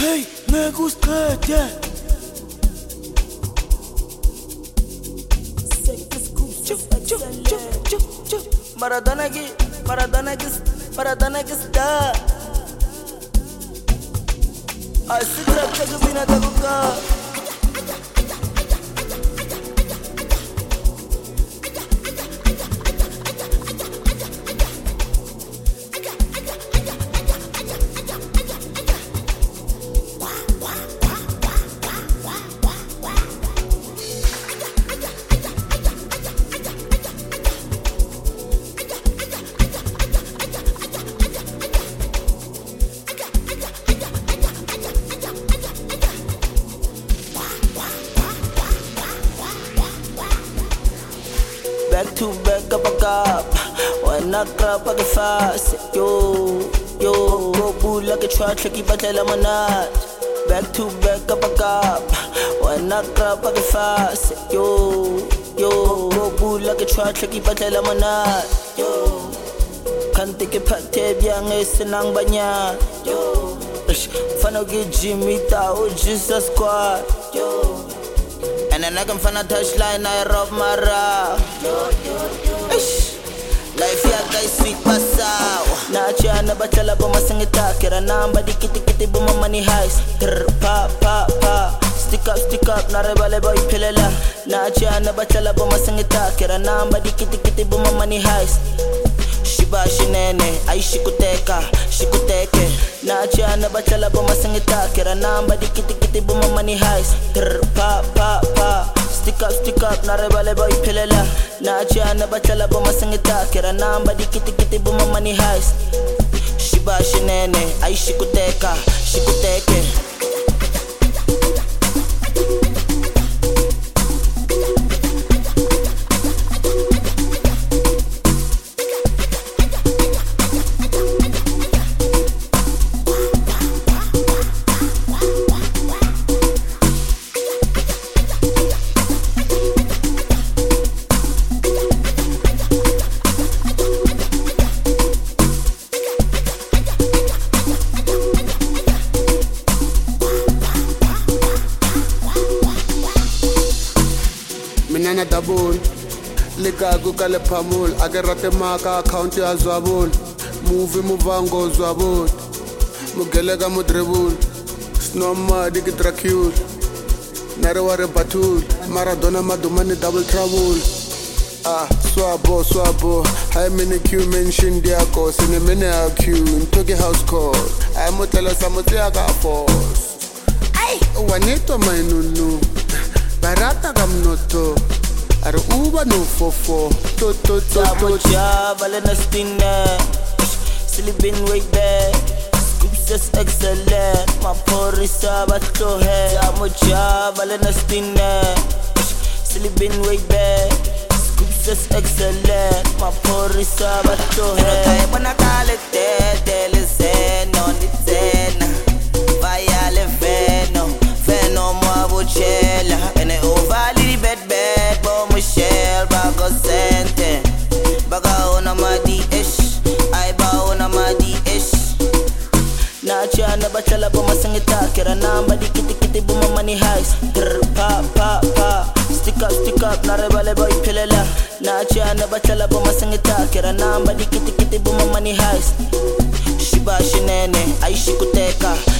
Hey, me gusta ya. Maradona gista. Asitra kagubina kaguka. Back to back up a cop. When I crap I get fast. Yo, go boo like a truck, tricky but I'm not. Back to back up a cop. When I crap I get fast. Yo, go boo like a truck, tricky but I'm not. Yo, can't take a pate young is an banya. Yo, fano get Jimmy Tao, Jesus squad. Yo. And then I can find a touchline, I rob my ra. Life ya guys sweet basaw. Na achana bachala boma sangita. Kira namba di kiti boma money heist. Pa. Stick up, na rebale boy pilela. Na achana bachala boma sangita. Kira namba di kiti boma money heist. Shiba shinene, ay shikuteke. Na achana bachala boma sangita. Kira namba di kiti boma money heist. Pa. Stick up, na rebale boy pilela. Na achana bachala boma sangita. Kira namba di kiti boma money heist. Shiba shinene, ay shikuteke. Minana dabul, lika kukale pamul, agerate maka account ya zwabul, movie muvango zwabul, mugelega mudrebul, snoma digi dracul, nareware batul, Maradona madumani double trouble. Swabo, I mini Q mention diako, sine mene a Q, ntoki house call, I motela samote aga force. Ay, wanito mainunu. Barata kamnoto, are uba no fofo. Jamoja, Valenastine, sleeping way back. Scoops just excellent, my porisa bato head. Jamoja, Valenastine, sleeping way back. Scoops just excellent, my porisa bato head. When I call it dead, no nitena, vaya le feno mo abuchela. Na achana bachala boma sangita. Kira namba di kiti boma money heist. Pa. Stick up, na rebale boy pilela. Na achana bachala boma sangita. Kira namba di kiti boma money heist. Shiba shinene, ay shikuteke.